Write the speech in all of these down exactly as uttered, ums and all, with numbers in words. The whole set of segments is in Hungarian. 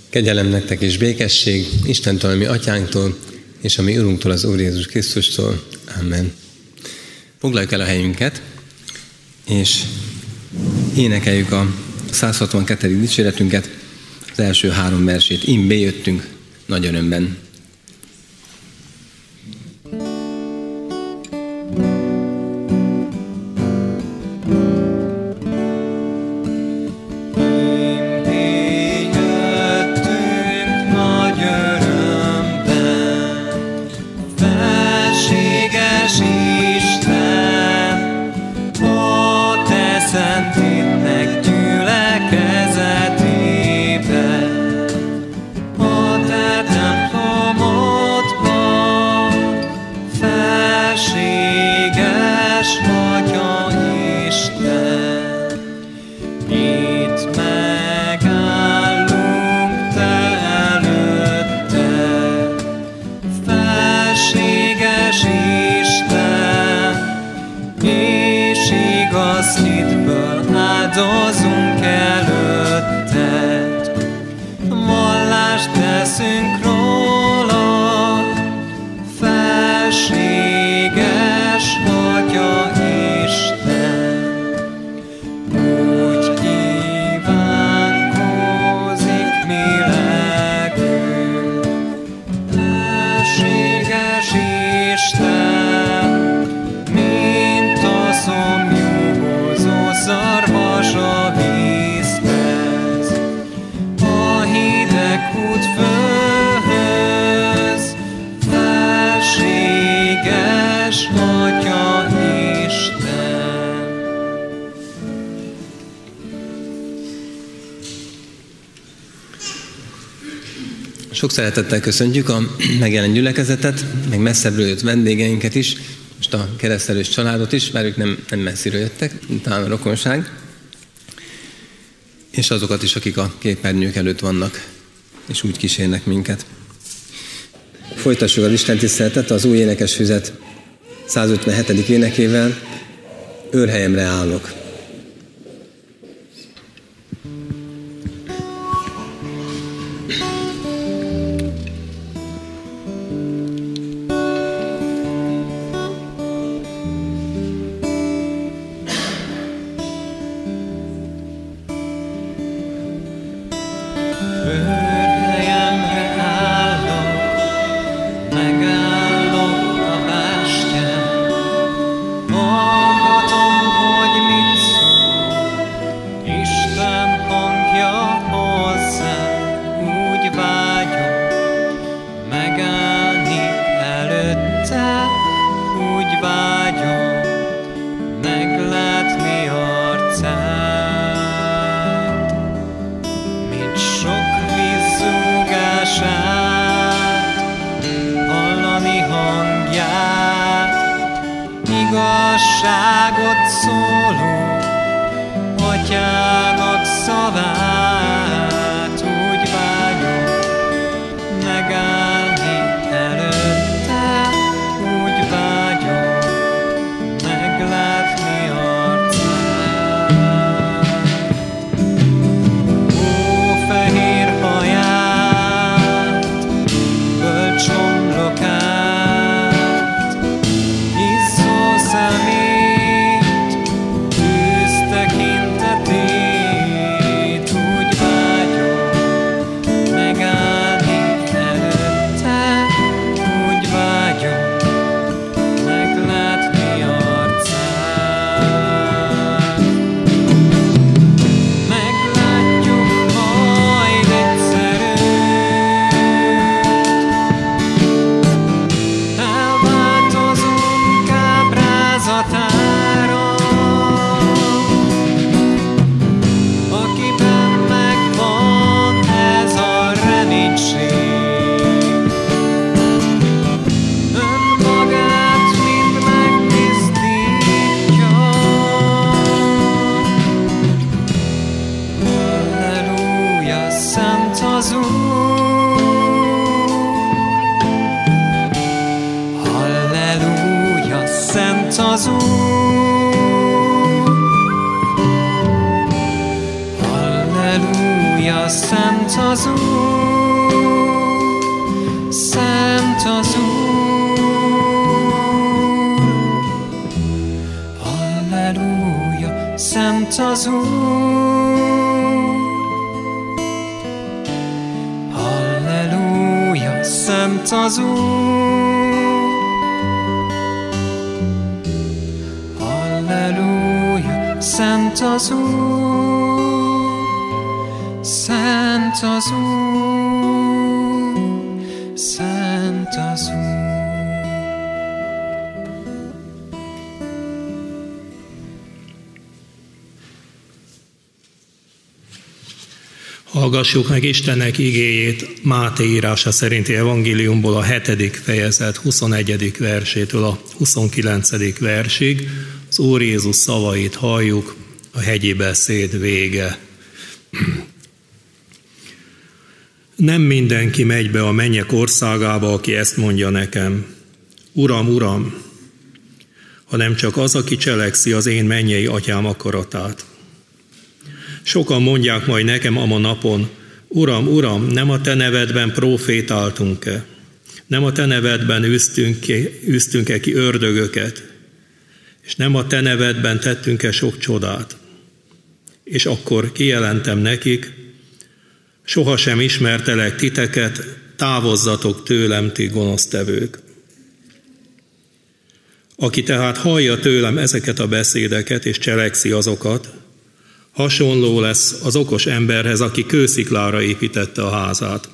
Kegyelem nektek és békesség Istentől, a mi atyánktól, és a mi Urunktól, az Úr Jézus Krisztustól. Amen. Foglaljuk el a helyünket, és énekeljük a száz hatvankettő dicséretünket, az első három versét. Im bejöttünk nagy örömben. Áldozunk előtted, vallást teszünk rólad, felséges Atya Isten. Úgy kívánkozik mi lelkünk, felséges Isten, mint a szomjúzó szarvas a vízhez, a hideg út fölhöz, felséges Atya Isten. Sok szeretettel köszöntjük a megjelent gyülekezetet, meg messzebbről jött vendégeinket is, most a keresztelős családot is, mert ők nem, nem messziről jöttek, talán a rokonság, és azokat is, akik a képernyők előtt vannak, és úgy kísérnek minket. Folytassuk az Isten tiszteletet az új énekesfüzet száz ötvenhetedik énekével, Őrhelyemre állok. Igazságot szóló Atyának szavát, úgy vágyom megállni előtte, úgy vágyom meglátni arcát. Ó, fehér haját, bölcs homlokát, izzó szemét, tűz tekintetét, úgy vágyom megállni előtte, úgy vágyom meglátni arcát. Meglátjuk majd egyszer őt, elváltozunk ábrázatára, akiben megvan ez a reménység. Önmagát mind megtisztítja. Halleluja, szent az Úr! Halleluja, szent az Úr! Halleluja, szent az Úr, szent az Úr. Halleluja, szent az Úr. Halleluja, szent az Úr. Halleluja, szent az Úr. Szent az Úr, szent az Úr. Hallgassuk meg Istennek igéjét Máté írása szerinti evangéliumból a hetedik fejezet huszonegyedik versétől a huszonkilencedik versig. Az Úr Jézus szavait halljuk, a hegyi beszéd vége. Nem mindenki megy be a mennyek országába, aki ezt mondja nekem: Uram, Uram, hanem csak az, aki cselekszi az én mennyei atyám akaratát. Sokan mondják majd nekem ama napon: Uram, Uram, nem a te nevedben profétáltunk-e? Nem a te nevedben űztünk-e ki ördögöket? És nem a te nevedben tettünk-e sok csodát? És akkor kijelentem nekik: sohasem ismertelek titeket, távozzatok tőlem, ti gonosztevők. Aki tehát hallja tőlem ezeket a beszédeket, és cselekszi azokat, hasonló lesz az okos emberhez, aki kősziklára építette a házát.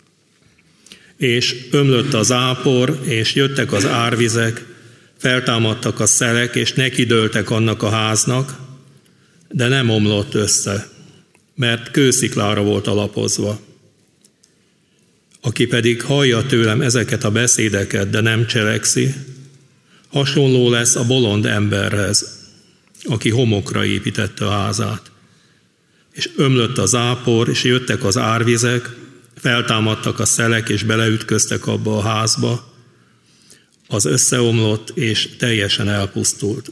És ömlött a zápor, és jöttek az árvizek, feltámadtak a szelek, és nekidőltek annak a háznak, de nem omlott össze, mert kősziklára volt alapozva. Aki pedig hallja tőlem ezeket a beszédeket, de nem cselekszi, hasonló lesz a bolond emberhez, aki homokra építette a házát. És ömlött a zápor, és jöttek az árvizek, feltámadtak a szelek, és beleütköztek abba a házba, az összeomlott, és teljesen elpusztult.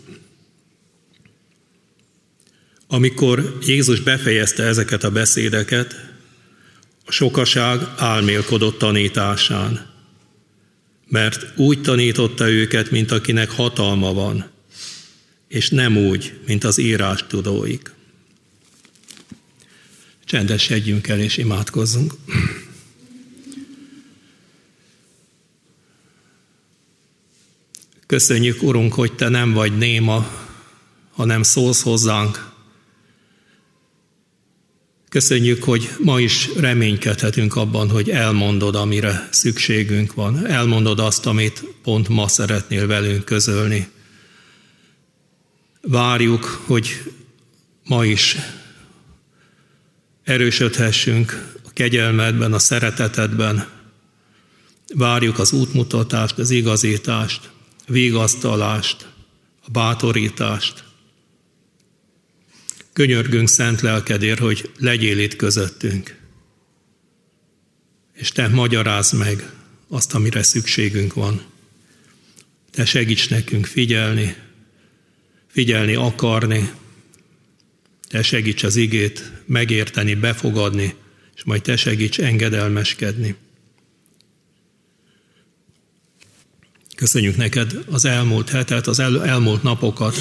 Amikor Jézus befejezte ezeket a beszédeket, a sokaság álmélkodott tanításán, mert úgy tanította őket, mint akinek hatalma van, és nem úgy, mint az írástudóik. Csendesedjünk el és imádkozzunk. Köszönjük, Urunk, hogy Te nem vagy néma, hanem szólsz hozzánk. Köszönjük, hogy ma is reménykedhetünk abban, hogy elmondod, amire szükségünk van. Elmondod azt, amit pont ma szeretnél velünk közölni. Várjuk, hogy ma is erősödhessünk a kegyelmedben, a szeretetedben. Várjuk az útmutatást, az igazítást, a vigasztalást, a bátorítást. Könyörgünk szent lelkedért, hogy legyél itt közöttünk, és Te magyarázd meg azt, amire szükségünk van. Te segíts nekünk figyelni, figyelni akarni, Te segíts az igét megérteni, befogadni, és majd Te segíts engedelmeskedni. Köszönjük neked az elmúlt hetet, az el, elmúlt napokat.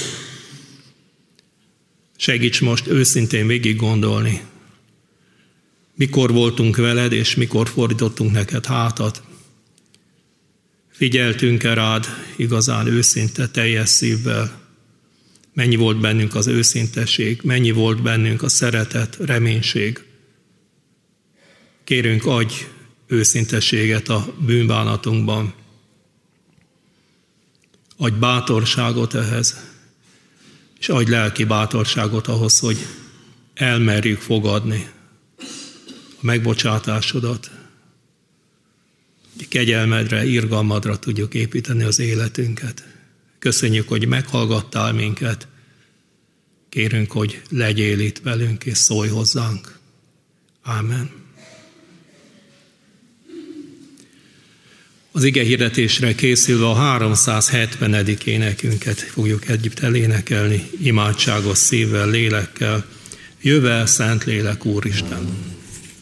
Segíts most őszintén végig gondolni, mikor voltunk veled, és mikor fordítottunk neked hátat. Figyeltünk-e rád igazán őszinte, teljes szívvel? Mennyi volt bennünk az őszintesség, mennyi volt bennünk a szeretet, reménység. Kérünk, adj őszintességet a bűnbánatunkban. Adj bátorságot ehhez, és adj lelki bátorságot ahhoz, hogy elmerjük fogadni a megbocsátásodat. Kegyelmedre, irgalmadra tudjuk építeni az életünket. Köszönjük, hogy meghallgattál minket. Kérünk, hogy legyél itt velünk, és szólj hozzánk. Ámen. Az ige hirdetésre készülve a háromszázhetvenedik énekünket fogjuk együtt elénekelni, imádságos szívvel, lélekkel. Jöve, Szent Lélek, Úristen!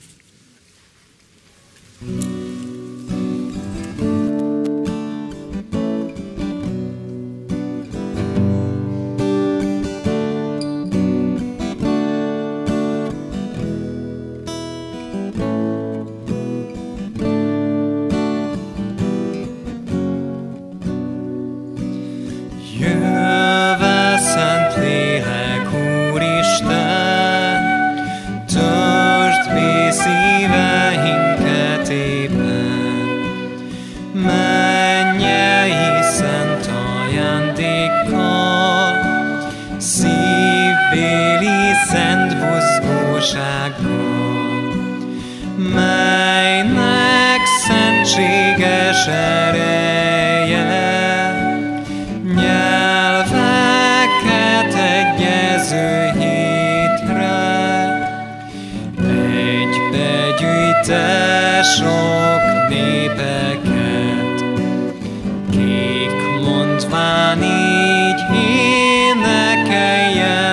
melynek szentséges ereje nyelveket egyező hétre egybegyűjte sok népeket, kik mondván így énekeljenek.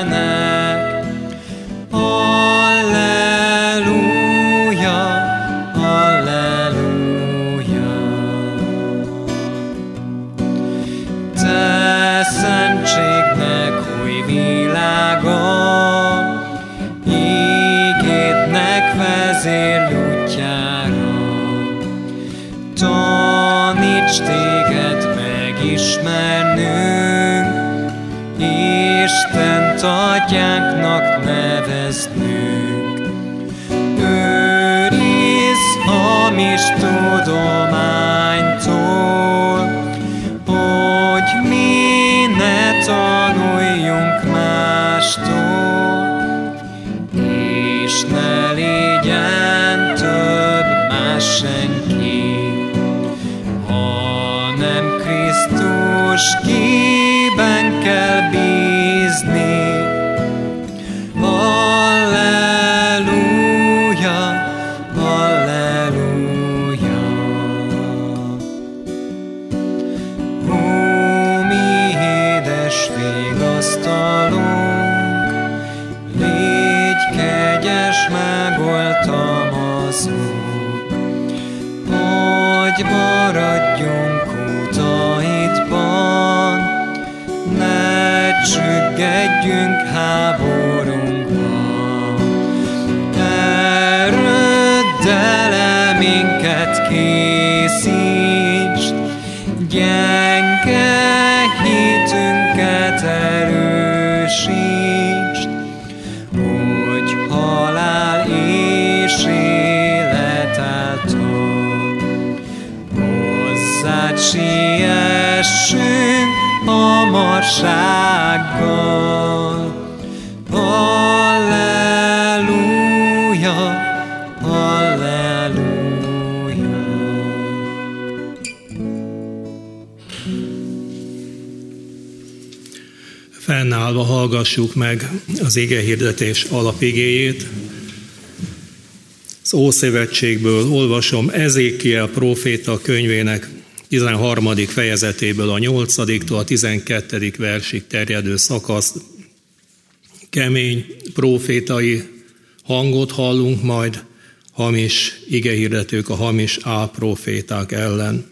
Taníts téged megismernünk, Istent atyánknak neveznünk. Őrizz hamis tudománytól, hogy mi ne tanuljunk mástól, és ne legyen több más senki, hanem Krisztus kiben kell bízni. Halleluja, halleluja. Ó, mi édes vigasztalónk, légy kegyes, megoltalmazunk, hogy maradjunk utaidban, ne csüggedjünk háborunkban. Erődd el minket, készítsd, gyenge hitünket erősítsd, hogy halál és élet által hozzád siessünk hamarsággal. Halleluja, halleluja. Fennállva hallgassuk meg az igehirdetés alapigéjét. Az Ószövetségből olvasom Ezékiel próféta könyvének tizenharmadik fejezetéből a nyolcadiktól a tizenkettedik versig terjedő szakasz. Kemény prófétai hangot hallunk majd, hamis igehirdetők a hamis álpróféták ellen.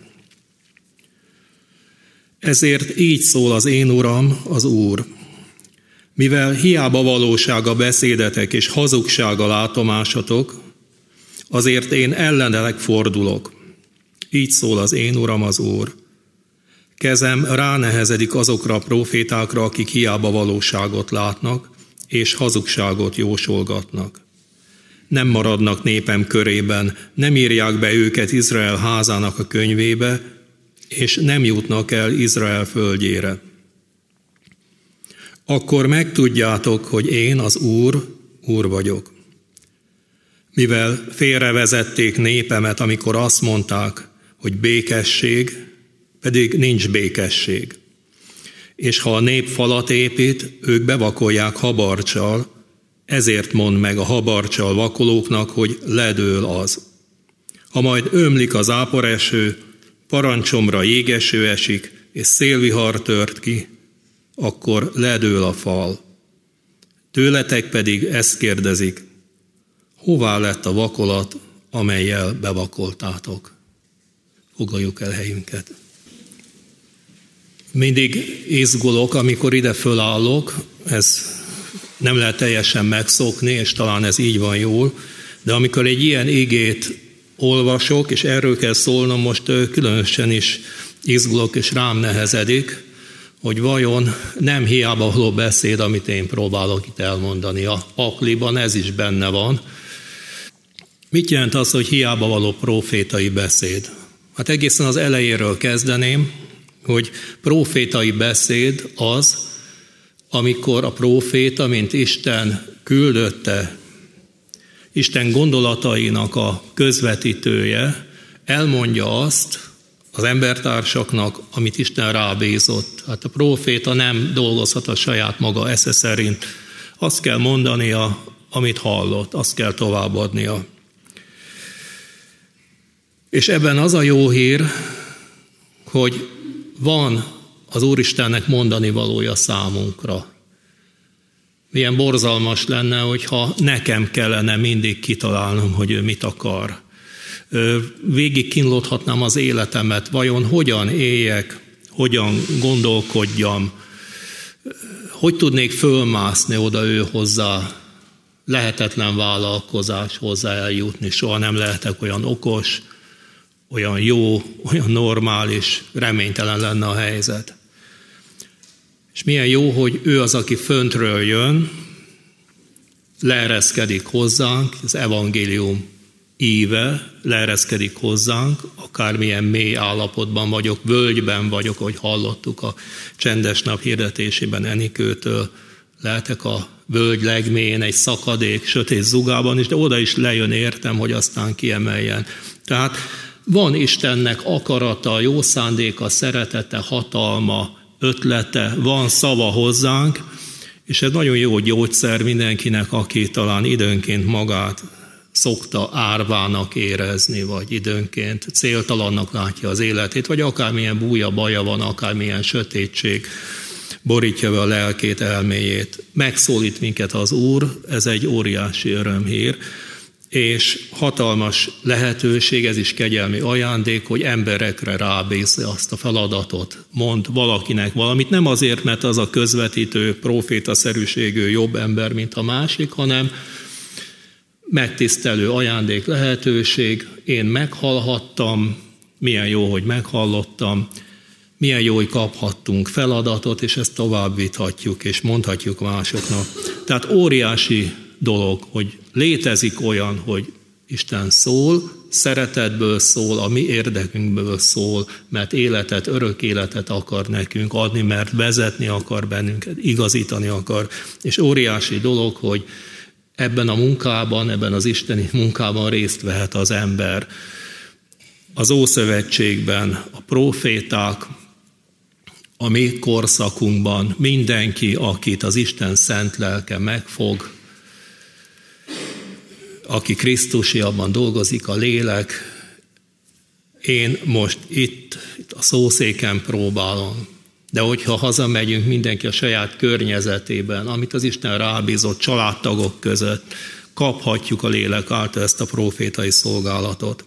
Ezért így szól az én Uram, az Úr. Mivel hiába valósága beszédetek és hazugsága látomásatok, azért én ellenetek fordulok. Így szól az én Uram, az Úr. Kezem ránehezedik azokra a profétákra, akik hiába valóságot látnak, és hazugságot jósolgatnak. Nem maradnak népem körében, nem írják be őket Izrael házának a könyvébe, és nem jutnak el Izrael földjére. Akkor megtudjátok, hogy én, az Úr, Úr vagyok. Mivel félrevezették népemet, amikor azt mondták, hogy békesség, pedig nincs békesség. És ha a nép falat épít, ők bevakolják habarccsal, ezért mondd meg a habarccsal vakolóknak, hogy ledől az. Ha majd ömlik az záporeső, parancsomra jégeső esik, és szélvihar tört ki, akkor ledől a fal. Tőletek pedig ezt kérdezik, hová lett a vakolat, amellyel bevakoltátok. Foglaljuk el helyünket. Mindig izgulok, amikor ide fölállok, ez nem lehet teljesen megszokni, és talán ez így van jól, de amikor egy ilyen igét olvasok, és erről kell szólnom, most különösen is izgulok, és rám nehezedik, hogy vajon nem hiába való beszéd, amit én próbálok itt elmondani. A pakliban ez is benne van. Mit jelent az, hogy hiába való profétai beszéd? Hát egészen az elejéről kezdeném, hogy profétai beszéd az, amikor a próféta, mint Isten küldötte, Isten gondolatainak a közvetítője, elmondja azt az embertársaknak, amit Isten rábízott. Hát a próféta nem dolgozhat a saját maga esze szerint. Azt kell mondania, amit hallott, azt kell továbbadnia. És ebben az a jó hír, hogy van az Úristennek mondani valója számunkra. Milyen borzalmas lenne, hogyha nekem kellene mindig kitalálnom, hogy ő mit akar. Végig kínlódhatnám az életemet, vajon hogyan éljek, hogyan gondolkodjam, hogy tudnék fölmászni oda ő hozzá, lehetetlen vállalkozás hozzá eljutni, soha nem lehetek olyan okos, olyan jó, olyan normális, reménytelen lenne a helyzet. És milyen jó, hogy ő az, aki föntről jön, leereszkedik hozzánk, az evangélium íve leereszkedik hozzánk, akármilyen mély állapotban vagyok, völgyben vagyok, ahogy hallottuk a csendes nap hirdetésében Enikőtől, lehetek a völgy legmélyén egy szakadék, sötét zugában is, de oda is lejön értem, hogy aztán kiemeljen. Tehát van Istennek akarata, jó szándéka, szeretete, hatalma, ötlete, van szava hozzánk, és ez nagyon jó gyógyszer mindenkinek, aki talán időnként magát szokta árvának érezni, vagy időnként céltalannak látja az életét, vagy akármilyen búja, baja van, akármilyen sötétség borítja be a lelkét, elméjét. Megszólít minket az Úr, ez egy óriási örömhír, és hatalmas lehetőség, ez is kegyelmi ajándék, hogy emberekre rábízza azt a feladatot. Mond valakinek valamit, nem azért, mert az a közvetítő, profétaszerűségű jobb ember, mint a másik, hanem megtisztelő ajándék, lehetőség. Én meghallhattam, milyen jó, hogy meghallottam, milyen jó, hogy kaphattunk feladatot, és ezt továbbíthatjuk, és mondhatjuk másoknak. Tehát óriási dolog, hogy létezik olyan, hogy Isten szól, szeretetből szól, a mi érdekünkből szól, mert életet, örök életet akar nekünk adni, mert vezetni akar bennünket, igazítani akar. És óriási dolog, hogy ebben a munkában, ebben az isteni munkában részt vehet az ember. Az Ószövetségben a próféták, a mi korszakunkban mindenki, akit az Isten szent lelke megfog, aki Krisztusi, abban dolgozik a lélek. Én most itt, itt a szószéken próbálom, de hogyha hazamegyünk mindenki a saját környezetében, amit az Isten rábízott családtagok között, kaphatjuk a lélek által ezt a profétai szolgálatot.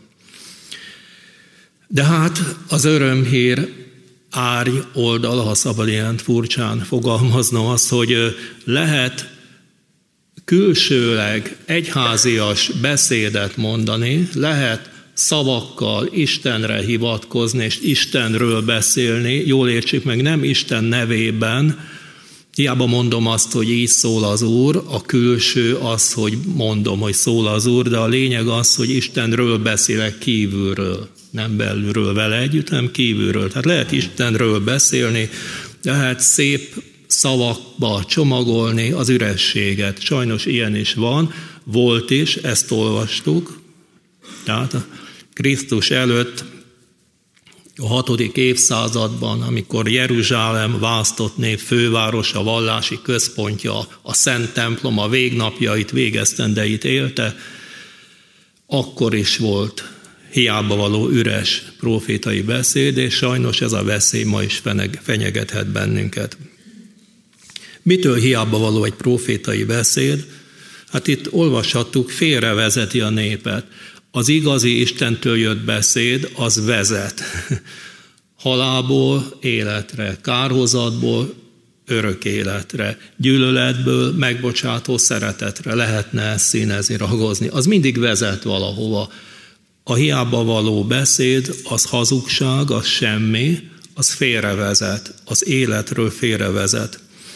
De hát az örömhír árny oldala, ha szabad ilyen furcsán fogalmaznom, az, hogy lehet külsőleg egyházias beszédet mondani, lehet szavakkal Istenre hivatkozni, és Istenről beszélni, jól értsük meg, nem Isten nevében, hiába mondom azt, hogy így szól az Úr, a külső az, hogy mondom, hogy szól az Úr, de a lényeg az, hogy Istenről beszélek kívülről, nem belülről vele együtt, hanem kívülről. Tehát lehet Istenről beszélni, lehet szép szavakba csomagolni az ürességet. Sajnos ilyen is van, volt is, ezt olvastuk. Tehát a Krisztus előtt a hatodik évszázadban, amikor Jeruzsálem választott nép fővárosa, vallási központja, a Szent templom a végnapjait, végesztendeit élte, akkor is volt hiába való üres profétai beszéd, és sajnos ez a veszély ma is fenyegethet bennünket. Mitől hiába való egy profétai beszéd? Hát itt olvashattuk, félrevezeti a népet. Az igazi Istentől jött beszéd, az vezet. Halálból életre, kárhozatból örök életre, gyűlöletből megbocsátó szeretetre lehetne ezt színezni, ragozni. Az mindig vezet valahova. A hiába való beszéd, az hazugság, az semmi, az félrevezet, az életről félrevezet.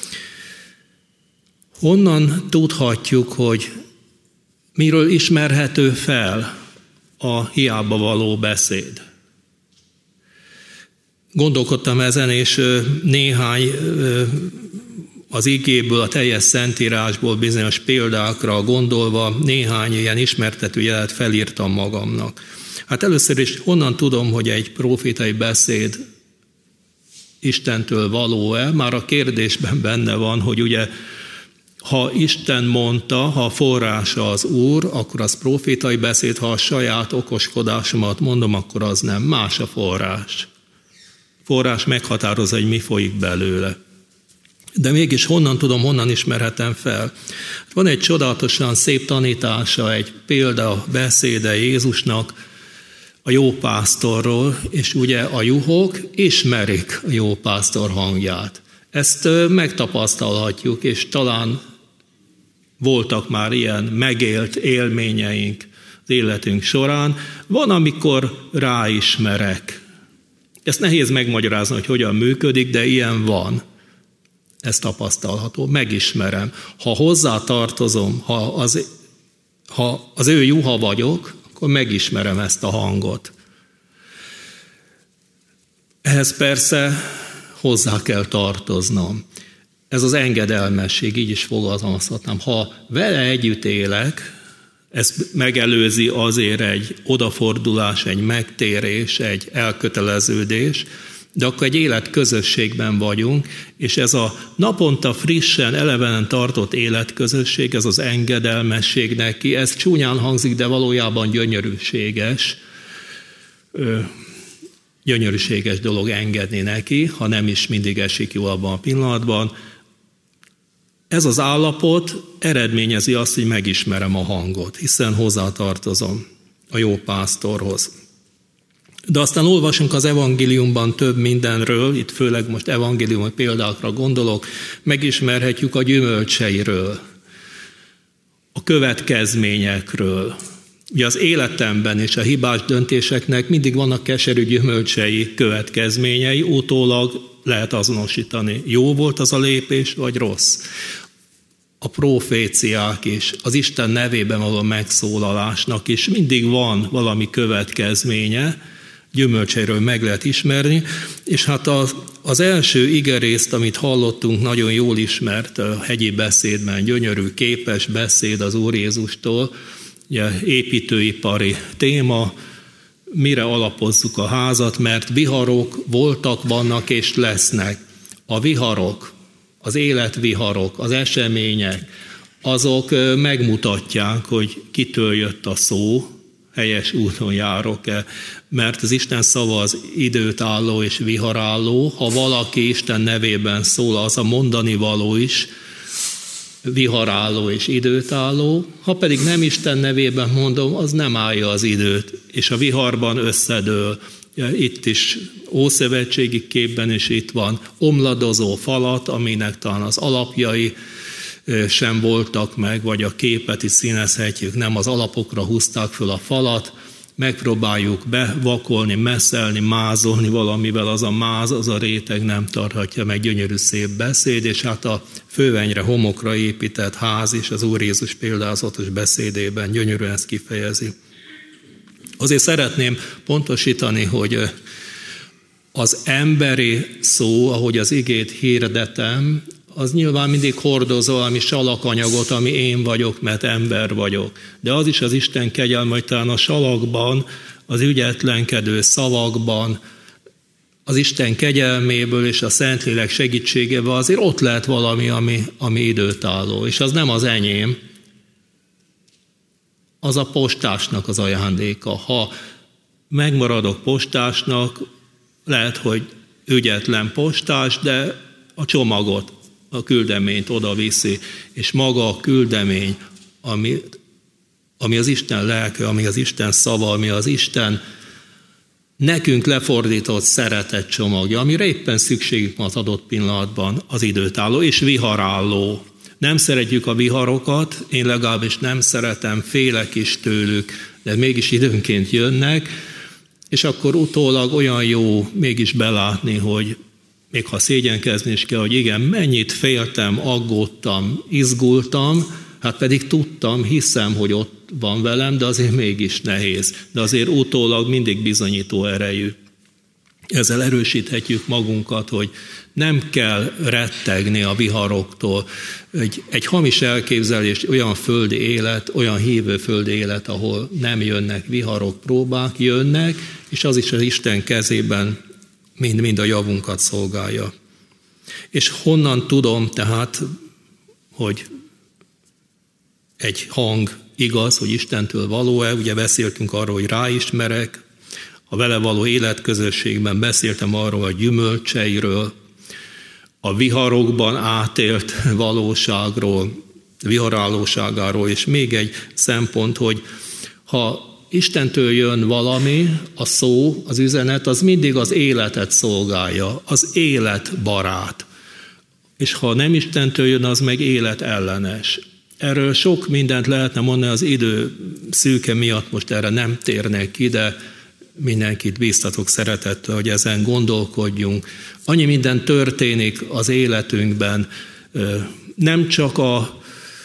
Honnan tudhatjuk, hogy miről ismerhető fel a hiába való beszéd? Gondolkodtam ezen, és néhány az igéből, a teljes szentírásból bizonyos példákra gondolva néhány ilyen ismertető jelet felírtam magamnak. Hát először is honnan tudom, hogy egy prófétai beszéd Istentől való-e? Már a kérdésben benne van, hogy ugye ha Isten mondta, ha a forrása az Úr, akkor az prófétai beszéd, ha a saját okoskodásomat mondom, akkor az nem. Más a forrás. Forrás meghatározza, hogy mi folyik belőle. De mégis honnan tudom, honnan ismerhetem fel? Van egy csodálatosan szép tanítása, egy példa, beszéde Jézusnak a jó pásztorról, és ugye a juhok ismerik a jó pásztor hangját. Ezt megtapasztalhatjuk, és talán voltak már ilyen megélt élményeink az életünk során. Van, amikor ráismerek. Ezt nehéz megmagyarázni, hogy hogyan működik, de ilyen van. Ez tapasztalható, megismerem. Ha hozzá tartozom, ha az, ha az ő juha vagyok, akkor megismerem ezt a hangot. Ehhez persze hozzá kell tartoznom. Ez az engedelmesség, így is fogalmazhatnám. Ha vele együtt élek, ez megelőzi azért egy odafordulás, egy megtérés, egy elköteleződés, de akkor egy életközösségben vagyunk, és ez a naponta frissen, elevenen tartott életközösség, ez az engedelmesség neki, ez csúnyán hangzik, de valójában gyönyörűséges, gyönyörűséges dolog engedni neki, ha nem is mindig esik jó abban a pillanatban. Ez az állapot eredményezi azt, hogy megismerem a hangot, hiszen hozzátartozom a jó pásztorhoz. De aztán olvasunk az evangéliumban több mindenről, itt főleg most evangéliumi példákra gondolok, megismerhetjük a gyümölcseiről, a következményekről. Ugye az életemben és a hibás döntéseknek mindig vannak keserű gyümölcsei, következményei, utólag lehet azonosítani. Jó volt az a lépés, vagy rossz? A proféciák is, az Isten nevében való megszólalásnak is mindig van valami következménye, gyümölcseiről meg lehet ismerni, és hát az, az első igerészt, amit hallottunk, nagyon jól ismert a hegyi beszédben, gyönyörű, képes beszéd az Úr Jézustól, ugye építőipari téma, mire alapozzuk a házat, mert viharok voltak, vannak és lesznek. A viharok, az életviharok, az események, azok megmutatják, hogy kitől jött a szó, helyes úton járok-e, mert az Isten szava az időtálló és viharálló, ha valaki Isten nevében szól, az a mondani való is viharálló és időtálló, ha pedig nem Isten nevében mondom, az nem állja az időt, és a viharban összedől. Itt is ószövetségi képben is itt van omladozó falat, aminek talán az alapjai sem voltak meg, vagy a képet is színezhetjük, nem az alapokra húzták föl a falat, megpróbáljuk bevakolni, messzelni, mázolni valamivel, az a máz, az a réteg nem tarthatja meg, gyönyörű szép beszéd, és hát a fővenyre, homokra épített ház is az Úr Jézus példázatos beszédében gyönyörűen ezt kifejezi. Azért szeretném pontosítani, hogy az emberi szó, ahogy az igét hirdetem, az nyilván mindig hordoz valami salakanyagot, ami én vagyok, mert ember vagyok. De az is az Isten kegyelme, hogy talán a salakban, az ügyetlenkedő szavakban, az Isten kegyelméből és a Szentlélek segítségével azért ott lehet valami, ami, ami időtálló. És az nem az enyém, az a postásnak az ajándéka. Ha megmaradok postásnak, lehet, hogy ügyetlen postás, de a csomagot, a küldeményt oda viszi, és maga a küldemény, amit ami az Isten lelke, ami az Isten szava, ami az Isten nekünk lefordított szeretet csomagja, amire éppen szükségünk van az adott pillanatban, az időtálló és viharálló. Nem szeretjük a viharokat, én legalábbis nem szeretem, félek is tőlük, de mégis időnként jönnek, és akkor utólag olyan jó mégis belátni, hogy még ha szégyenkezni is kell, hogy igen, mennyit féltem, aggódtam, izgultam, hát pedig tudtam, hiszem, hogy ott van velem, de azért mégis nehéz. De azért utólag mindig bizonyító erejű. Ezzel erősíthetjük magunkat, hogy nem kell rettegni a viharoktól. Egy, egy hamis elképzelés, olyan földi élet, olyan hívő földi élet, ahol nem jönnek viharok, próbák, jönnek, és az is az Isten kezében mind-mind a javunkat szolgálja. És honnan tudom tehát, hogy egy hang igaz, hogy Istentől való-e, ugye beszéltünk arról, hogy ráismerek, a vele való életközösségben beszéltem arról a gyümölcseiről, a viharokban átélt valóságról, viharállóságáról, és még egy szempont, hogy ha Istentől jön valami, a szó, az üzenet, az mindig az életet szolgálja, az életbarát. És ha nem Istentől jön, az meg életellenes. Erről sok mindent lehetne mondani, az idő szűke miatt most erre nem térnek ki, de mindenkit bíztatok szeretettel, hogy ezen gondolkodjunk. Annyi minden történik az életünkben, nem csak a,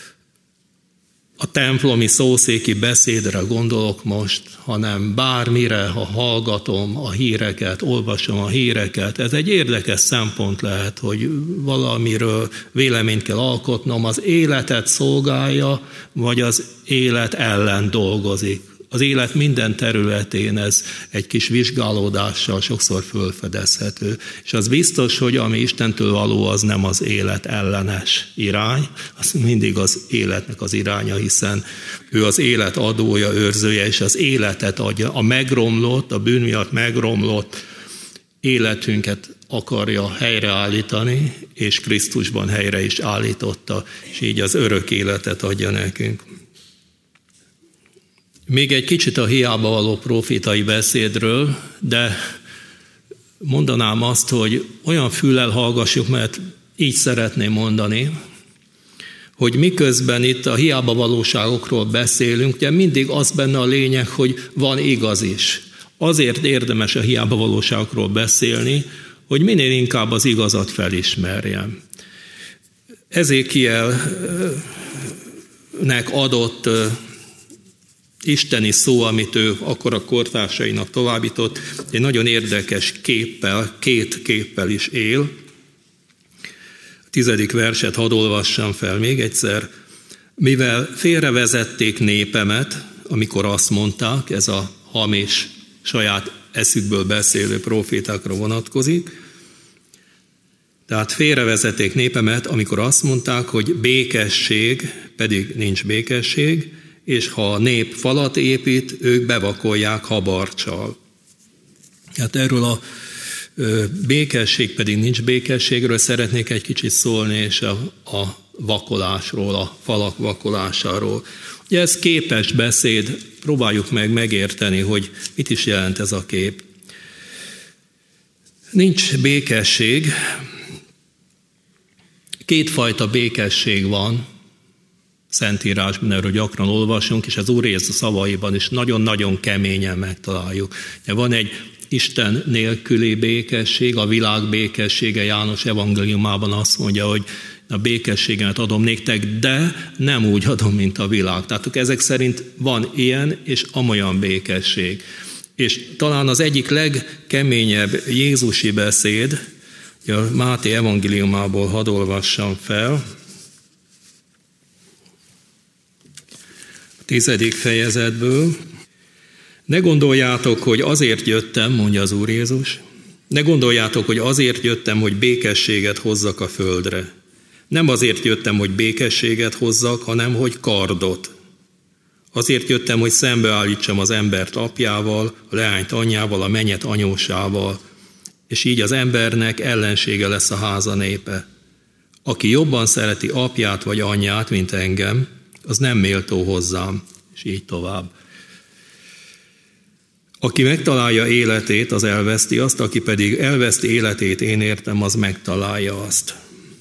a templomi szószéki beszédre gondolok most, hanem bármire, ha hallgatom a híreket, olvasom a híreket. Ez egy érdekes szempont lehet, hogy valamiről véleményt kell alkotnom, az életet szolgálja, vagy az élet ellen dolgozik. Az élet minden területén ez egy kis vizsgálódással sokszor fölfedezhető. És az biztos, hogy ami Istentől való, az nem az élet ellenes irány, az mindig az életnek az iránya, hiszen ő az élet adója, őrzője, és az életet adja. A megromlott, a bűn miatt megromlott életünket akarja helyreállítani, és Krisztusban helyre is állította, és így az örök életet adja nekünk. Még egy kicsit a hiába való profétai beszédről, de mondanám azt, hogy olyan füllel hallgassuk, mert így szeretném mondani, hogy miközben itt a hiába valóságokról beszélünk, ugye mindig az benne a lényeg, hogy van igaz is. Azért érdemes a hiába valóságokról beszélni, hogy minél inkább az igazat felismerjem. Ezékielnek adott isteni szó, amit ő akkor a kortársainak továbbított, egy nagyon érdekes képpel, két képpel is él. A tizedik verset hadd olvassam fel még egyszer. Mivel félrevezették népemet, amikor azt mondták, ez a hamis, saját eszükből beszélő profétákra vonatkozik, tehát félrevezették népemet, amikor azt mondták, hogy békesség, pedig nincs békesség, és ha a nép falat épít, ők bevakolják habarccsal. Hát erről a békesség, pedig nincs békességről szeretnék egy kicsit szólni, és a, a vakolásról, a falak vakolásáról. Ugye ez képes beszéd, próbáljuk meg megérteni, hogy mit is jelent ez a kép. Nincs békesség, kétfajta békesség van, Szentírásban erről gyakran olvasunk, és az Úr Jézus szavaiban is nagyon-nagyon keményen megtaláljuk. Van egy Isten nélküli békesség, a világ békessége, János evangéliumában azt mondja, hogy a békességemet adom néktek, de nem úgy adom, mint a világ. Tehát ezek szerint van ilyen és amolyan békesség. És talán az egyik legkeményebb jézusi beszéd, a Máté evangéliumából hadd olvassam fel, tizedik fejezetből. Ne gondoljátok, hogy azért jöttem, mondja az Úr Jézus, ne gondoljátok, hogy azért jöttem, hogy békességet hozzak a földre. Nem azért jöttem, hogy békességet hozzak, hanem hogy kardot. Azért jöttem, hogy szembeállítsam az embert apjával, a leányt anyjával, a mennyet anyósával, és így az embernek ellensége lesz a háza népe. Aki jobban szereti apját vagy anyját, mint engem, az nem méltó hozzám. És és így tovább. Aki megtalálja életét, az elveszti azt, aki pedig elveszti életét, én értem, az megtalálja azt.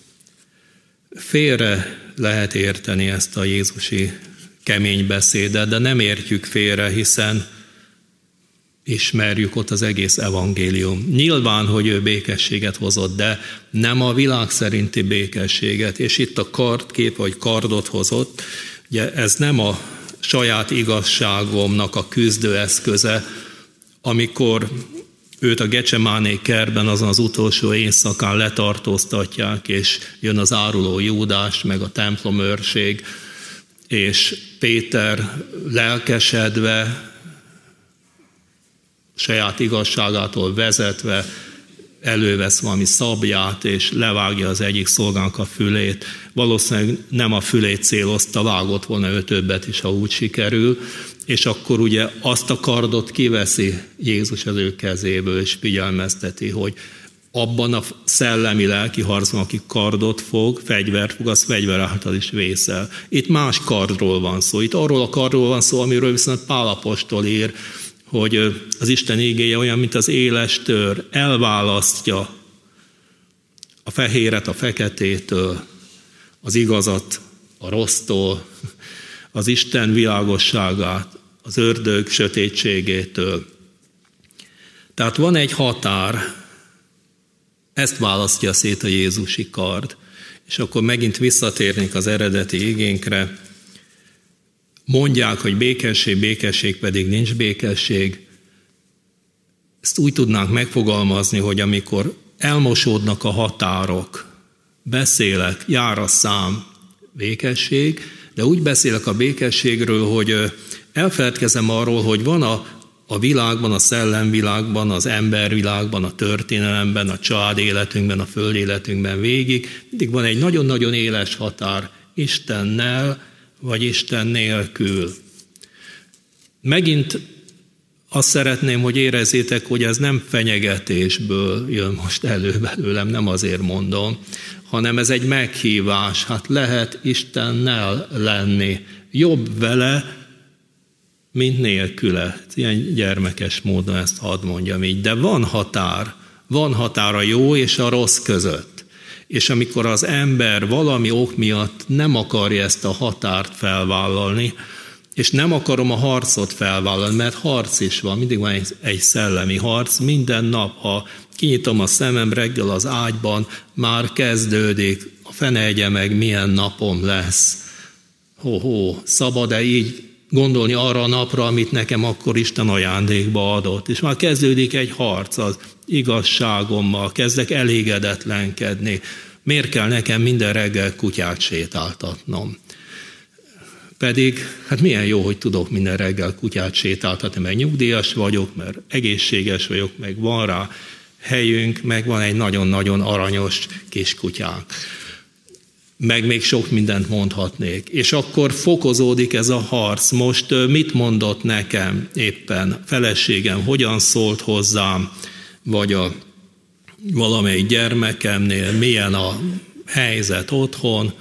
Félre lehet érteni ezt a jézusi kemény beszédet, de nem értjük félre, hiszen ismerjük ott az egész evangélium. Nyilván, hogy ő békességet hozott, de nem a világ szerinti békességet. És itt a kardkép, vagy kardot hozott, ugye ez nem a saját igazságomnak a küzdőeszköze, amikor őt a Gecsemáné kertben azon az utolsó éjszakán letartóztatják, és jön az áruló Júdás, meg a templomőrség, és Péter lelkesedve, saját igazságától vezetve elővesz valami szabját, és levágja az egyik szolgának a fülét. Valószínűleg nem a fülét célozta, vágott volna ő többet is, ha úgy sikerül, és akkor ugye azt a kardot kiveszi Jézus az ő kezéből, és figyelmezteti, hogy abban a szellemi lelki harcban, aki kardot fog, fegyvert fog, az fegyver által is vészel. Itt más kardról van szó. Itt arról a kardról van szó, amiről viszont Pál apostol ír, hogy az Isten igéje olyan, mint az éles tör, elválasztja a fehéret a feketétől, az igazat a rossztól, az Isten világosságát az ördög sötétségétől. Tehát van egy határ, ezt választja szét a jézusi kard. És akkor megint visszatérnék az eredeti igénkre. Mondják, hogy békesség, békesség, pedig nincs békesség. Ezt úgy tudnánk megfogalmazni, hogy amikor elmosódnak a határok, beszélek, jár a szám, békesség, de úgy beszélek a békességről, hogy elfeledkezem arról, hogy van a, a világban, a szellemvilágban, az embervilágban, a történelemben, a család életünkben, a föld életünkben végig, mindig van egy nagyon-nagyon éles határ Istennel, vagy Isten nélkül. Megint azt szeretném, hogy érezzétek, hogy ez nem fenyegetésből jön most elő belőlem, nem azért mondom, hanem ez egy meghívás. Hát lehet Istennel lenni. Jobb vele, mint nélküle. Ilyen gyermekes módon ezt hadd mondjam így. De van határ. Van határ a jó és a rossz között. És amikor az ember valami ok miatt nem akarja ezt a határt felvállalni, és nem akarom a harcot felvállalni, mert harc is van, mindig van egy, egy szellemi harc, minden nap, ha kinyitom a szemem reggel az ágyban, már kezdődik, a fene egye meg, milyen napom lesz. Ho-ho, szabad-e így gondolni arra a napra, amit nekem akkor Isten ajándékba adott. És már kezdődik egy harc az igazságommal, kezdek elégedetlenkedni. Miért kell nekem minden reggel kutyát sétáltatnom? Pedig, hát milyen jó, hogy tudok minden reggel kutyát sétáltatni, mert nyugdíjas vagyok, mert egészséges vagyok, meg van rá helyünk, meg van egy nagyon-nagyon aranyos kis kutyánk. Meg még sok mindent mondhatnék. És akkor fokozódik ez a harc. Most mit mondott nekem éppen feleségem, hogyan szólt hozzám, vagy a valamelyik gyermekemnél, milyen a helyzet otthon,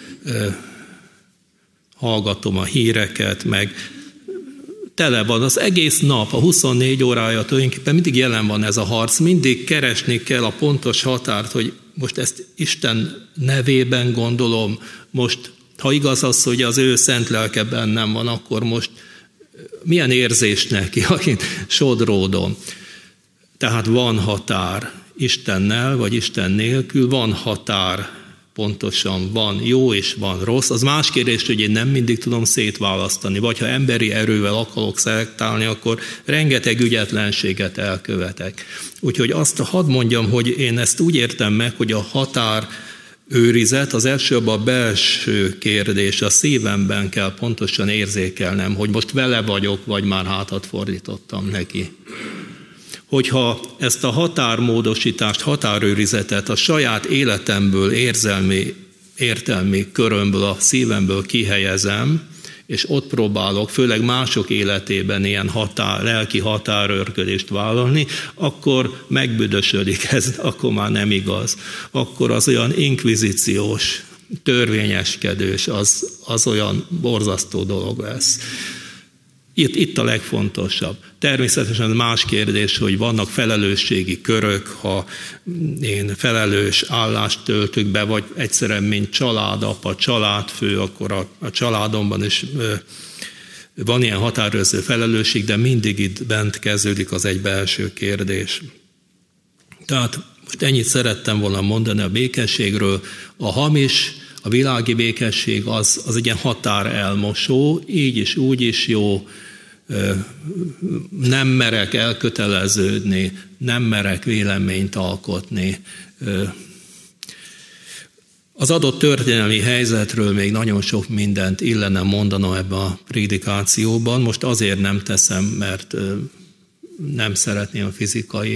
hallgatom a híreket, meg tele van az egész nap, a huszonnégy órája tulajdonképpen mindig jelen van ez a harc, mindig keresni kell a pontos határt, hogy most ezt Isten nevében gondolom, most ha igaz az, hogy az ő szent lelke bennem van, akkor most milyen érzés neki, akit sodródom. Tehát van határ Istennel, vagy Isten nélkül, van határ, pontosan van jó és van rossz. Az más kérdés, hogy én nem mindig tudom szétválasztani, vagy ha emberi erővel akarok szelektálni, akkor rengeteg ügyetlenséget elkövetek. Úgyhogy azt hadd mondjam, hogy én ezt úgy értem meg, hogy a határ őrizet, az első a belső kérdés, a szívemben kell pontosan érzékelnem, hogy most vele vagyok, vagy már hátat fordítottam neki. Hogyha ezt a határmódosítást, határőrizetet a saját életemből, érzelmi, értelmi körömből, a szívemből kihelyezem, és ott próbálok, főleg mások életében ilyen határ, lelki határőrködést vállalni, akkor megbüdösödik ez, akkor már nem igaz. Akkor az olyan inkvizíciós, törvényeskedős, az, az olyan borzasztó dolog lesz. Itt, itt a legfontosabb. Természetesen más kérdés, hogy vannak felelősségi körök, ha én felelős állást töltök be, vagy egyszerűen, mint családapa, családfő, akkor a, a családomban is ö, van ilyen határozó felelősség, de mindig itt bent kezdődik az egy belső kérdés. Tehát most ennyit szerettem volna mondani a békességről. A hamis, a világi békesség az, az egy ilyen határelmosó, így is, úgy is jó, nem merek elköteleződni, nem merek véleményt alkotni. Az adott történelmi helyzetről még nagyon sok mindent illene mondanom ebben a prédikációban. Most azért nem teszem, mert nem szeretném a fizikai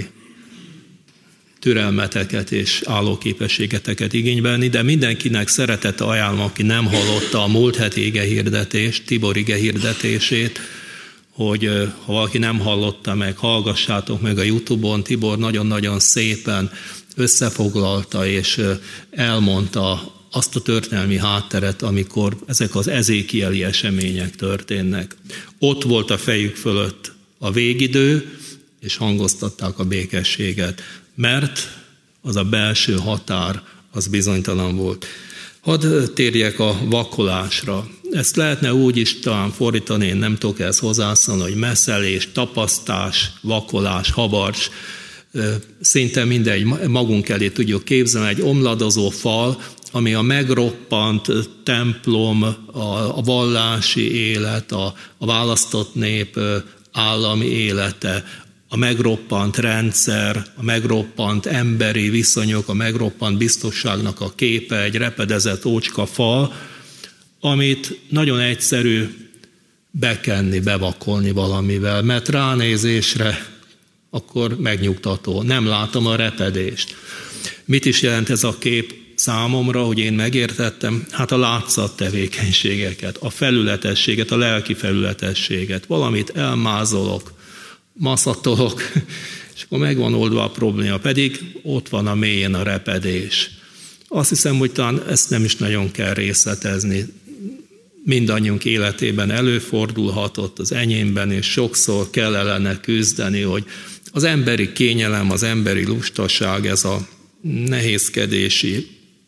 türelmeteket és állóképességeteket igénybe, de mindenkinek szeretettel ajánlom, aki nem hallotta a múlt heti igehirdetést, Tibor igehirdetését, hogy ha valaki nem hallotta meg, hallgassátok meg a YouTube-on. Tibor nagyon-nagyon szépen összefoglalta és elmondta azt a történelmi hátteret, amikor ezek az ezékieli események történnek. Ott volt a fejük fölött a végidő, és hangoztatták a békességet, mert az a belső határ, az bizonytalan volt. Hadd térjek a vakolásra. Ezt lehetne úgy is talán fordítani, én nem tudok ezt hozzászólni, hogy messzelés, tapasztás, vakolás, habarcs, szinte mindegy, magunk elé tudjuk képzelni, egy omladozó fal, ami a megroppant templom, a vallási élet, a, a választott nép állami élete, a megroppant rendszer, a megroppant emberi viszonyok, a megroppant biztonságnak a képe, egy repedezett ócska fal, amit nagyon egyszerű bekenni, bevakolni valamivel, mert ránézésre akkor megnyugtató. Nem látom a repedést. Mit is jelent ez a kép számomra, hogy én megértettem? Hát a látszat tevékenységeket, a felületességet, a lelki felületességet. Valamit elmázolok, maszatolok, és akkor megvan oldva a probléma, pedig ott van a mélyén a repedés. Azt hiszem, hogy talán ezt nem is nagyon kell részletezni. Mindannyiunk életében előfordulhatott, az enyémben, és sokszor kell ellene küzdeni, hogy az emberi kényelem, az emberi lustaság, ez a nehézkedési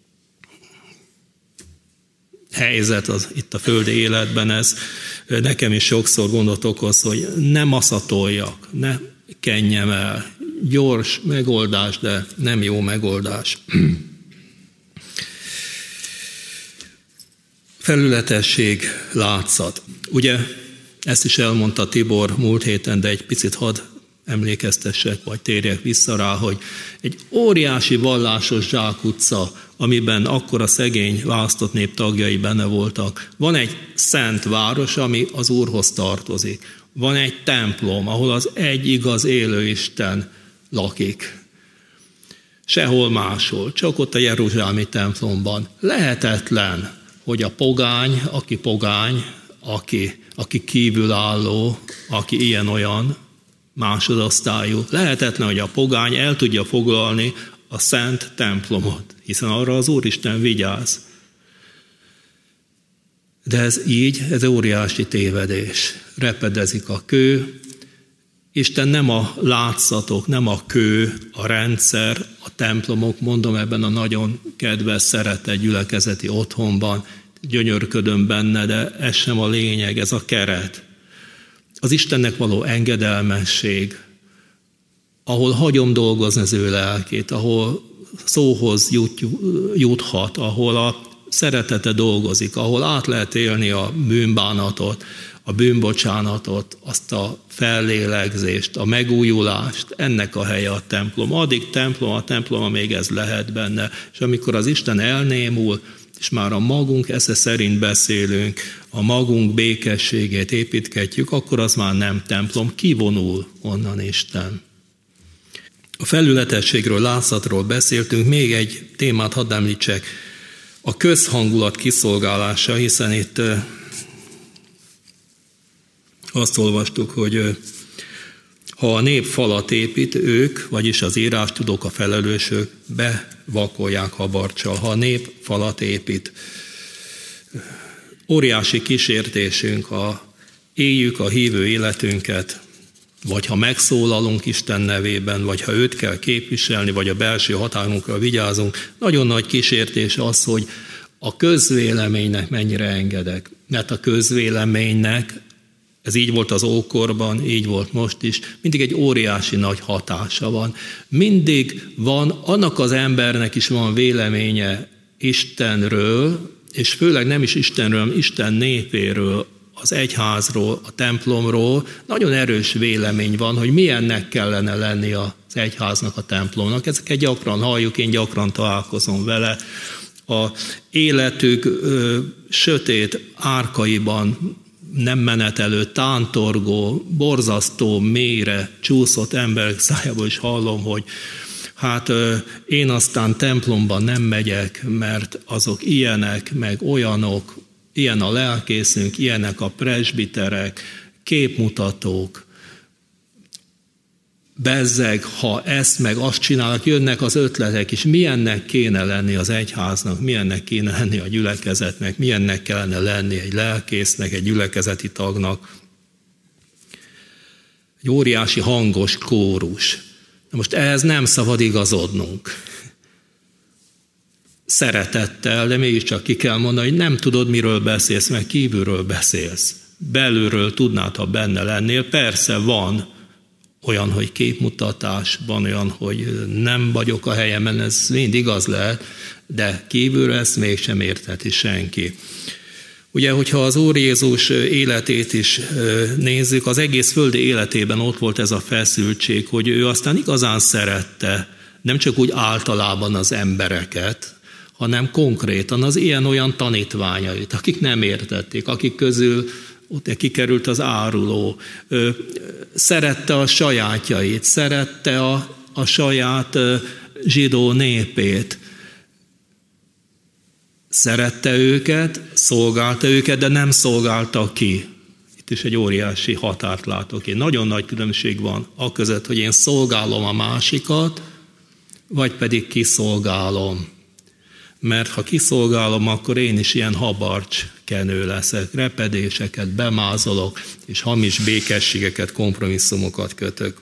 helyzet az, itt a földi életben, ez nekem is sokszor gondot okoz, hogy ne maszatoljak, ne kenjem el. Gyors megoldás, de nem jó megoldás. Felületesség, látszat. Ugye ezt is elmondta Tibor múlt héten, de egy picit hadd emlékeztessek, vagy térjek vissza rá, hogy egy óriási vallásos zsákutca, amiben akkor a szegény választott nép tagjai benne voltak. Van egy szent város, ami az Úrhoz tartozik. Van egy templom, ahol az egy igaz élő Isten lakik. Sehol máshol, csak ott a jeruzsálemi templomban. Lehetetlen, hogy a pogány, aki pogány, aki, aki kívülálló, aki ilyen-olyan, másodosztályú, lehetetlen, hogy a pogány el tudja foglalni a szent templomot, hiszen arra az Úristen vigyáz. De ez így, ez óriási tévedés. Repedezik a kő. Isten nem a látszatok, nem a kő, a rendszer, a templomok, mondom ebben a nagyon kedves, szeretett gyülekezeti otthonban, gyönyörködöm benne, de ez sem a lényeg, ez a keret. Az Istennek való engedelmesség, ahol hagyom dolgozni az ő lelkét, ahol szóhoz jut, juthat, ahol a szeretete dolgozik, ahol át lehet élni a bűnbánatot, a bűnbocsánatot, azt a fellélegzést, a megújulást, ennek a helye a templom. Addig templom, a templom, még ez lehet benne. És amikor az Isten elnémul, és már a magunk esze szerint beszélünk, a magunk békességét építgetjük, akkor az már nem templom, kivonul onnan Isten. A felületességről, látszatról beszéltünk, még egy témát hadd említsek, a közhangulat kiszolgálása, hiszen itt azt olvastuk, hogy ha a nép falat épít, ők, vagyis az írástudók, a felelősök bevakolják habarccsal. Ha a nép falat épít, óriási kísértésünk a éljük a hívő életünket, vagy ha megszólalunk Isten nevében, vagy ha őt kell képviselni, vagy a belső határunkra vigyázunk, nagyon nagy kísértés az, hogy a közvéleménynek mennyire engedek. Mert a közvéleménynek, ez így volt az ókorban, így volt most is, mindig egy óriási nagy hatása van. Mindig van, annak az embernek is van véleménye Istenről, és főleg nem is Istenről, hanem Isten népéről, az egyházról, a templomról. Nagyon erős vélemény van, hogy milyennek kellene lenni az egyháznak, a templomnak. Ezeket gyakran halljuk, én gyakran találkozom vele. A életük ö, sötét árkaiban nem menetelő, tántorgó, borzasztó, mélyre csúszott emberek szájából is hallom, hogy hát ö, én aztán templomban nem megyek, mert azok ilyenek, meg olyanok, ilyen a lelkészünk, ilyenek a presbiterek, képmutatók. Bezzeg, ha ezt meg azt csinálnak, jönnek az ötletek is, milyennek kéne lenni az egyháznak, milyennek kéne lenni a gyülekezetnek, milyennek kellene lenni egy lelkésznek, egy gyülekezeti tagnak. Egy óriási hangos kórus. Na most ehhez nem szabad igazodnunk. Szeretettel, de mégiscsak ki kell mondani, hogy nem tudod, miről beszélsz, meg kívülről beszélsz. Belülről tudnád, ha benne lennél. Persze van olyan, hogy képmutatás, van olyan, hogy nem vagyok a helyemen, ez mind igaz lehet, de kívülről ezt mégsem értheti senki. Ugye, hogyha az Úr Jézus életét is nézzük, az egész földi életében ott volt ez a feszültség, hogy ő aztán igazán szerette nem csak úgy általában az embereket, hanem konkrétan az ilyen-olyan tanítványait, akik nem értették, akik közül ott kikerült az áruló, szerette a sajátjait, szerette a, a saját zsidó népét, szerette őket, szolgálta őket, de nem szolgálta ki. Itt is egy óriási határt látok én. Nagyon nagy különbség van aközött, hogy én szolgálom a másikat, vagy pedig kiszolgálom. Mert ha kiszolgálom, akkor én is ilyen habarcs kenő leszek, repedéseket bemázolok, és hamis békességeket, kompromisszumokat kötök.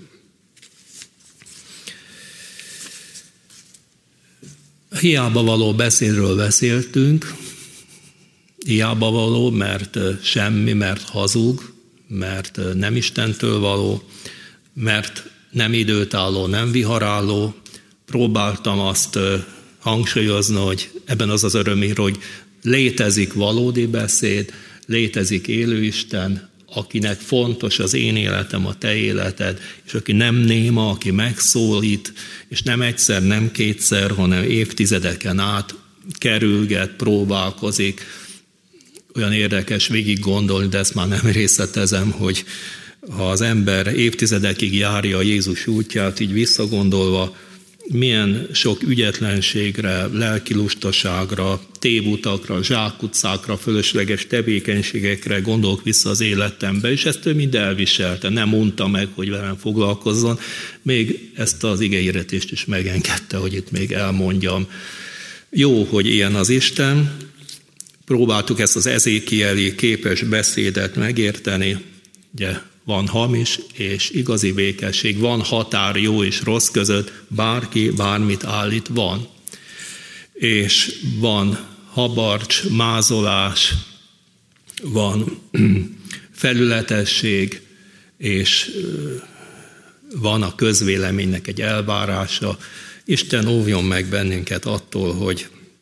Hiába való beszédről beszéltünk, hiába való, mert semmi, mert hazug, mert nem Istentől való, mert nem időtálló, nem viharálló. Próbáltam azt hangsúlyozni, hogy ebben az az öröm, hogy létezik valódi beszéd, létezik élő Isten, akinek fontos az én életem, a te életed, és aki nem néma, aki megszólít, és nem egyszer, nem kétszer, hanem évtizedeken át kerülget, próbálkozik. Olyan érdekes végig gondolni, de ezt már nem részletezem, hogy ha az ember évtizedekig járja a Jézus útját, így visszagondolva, milyen sok ügyetlenségre, lelki lustaságra, tévutakra, zsákutcákra, fölösleges tevékenységekre gondolok vissza az életembe, és ezt ő mind elviselte, nem mondta meg, hogy velem foglalkozzon, még ezt az igehirdetést is megengedte, hogy itt még elmondjam. Jó, hogy ilyen az Isten, próbáltuk ezt az ezékieli képes beszédet megérteni, ugye, van hamis és igazi békesség, van határ jó és rossz között, bárki bármit állít, van. És van habarcs, mázolás, van felületesség, és van a közvéleménynek egy elvárása. Isten óvjon meg bennünket attól, hogy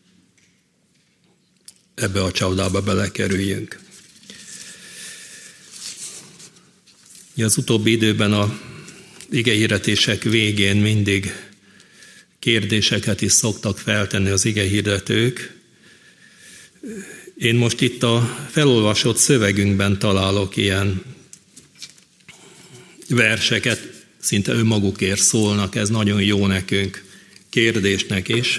ebbe a csapdába belekerüljünk. Az utóbbi időben a igehirdetések végén mindig kérdéseket is szoktak feltenni az igehirdetők. Én most itt a felolvasott szövegünkben találok ilyen verseket, szinte önmagukért szólnak, ez nagyon jó nekünk, kérdésnek is.